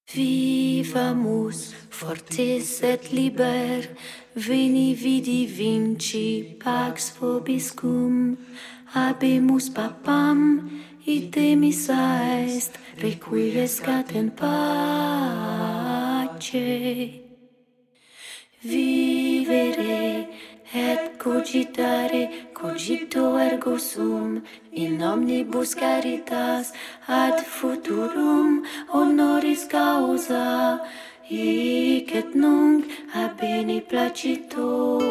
Vivamus fortis et liber, veni vidi vinci pax vobiscum, habemus papam, ite missa est, requiescat in pace. Vivere et cogitare, cogito ergo sum, in omnibus caritas ad futurum honoris causa, hic et nunc a bene placito.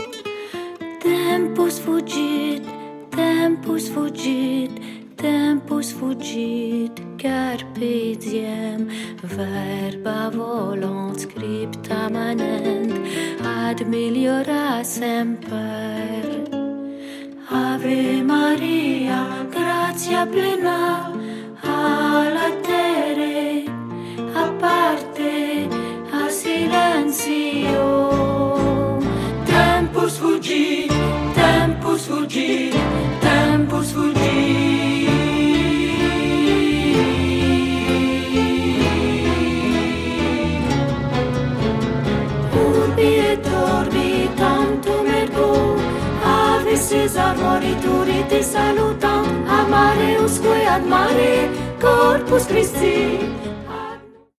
Tempus fugit, tempus fugit, tempus fugit, carpe diem, verba volant scripta manent, ad meliora semper. Ave Maria, gratia plena, ala terre, a parte, a silenzio. Tempus fugit, tempus fugit, tempus fugit. Urbi et orbi tantum ergo, ave Caesar moritur ite salutant, a mare usque ad mare corpus Christi.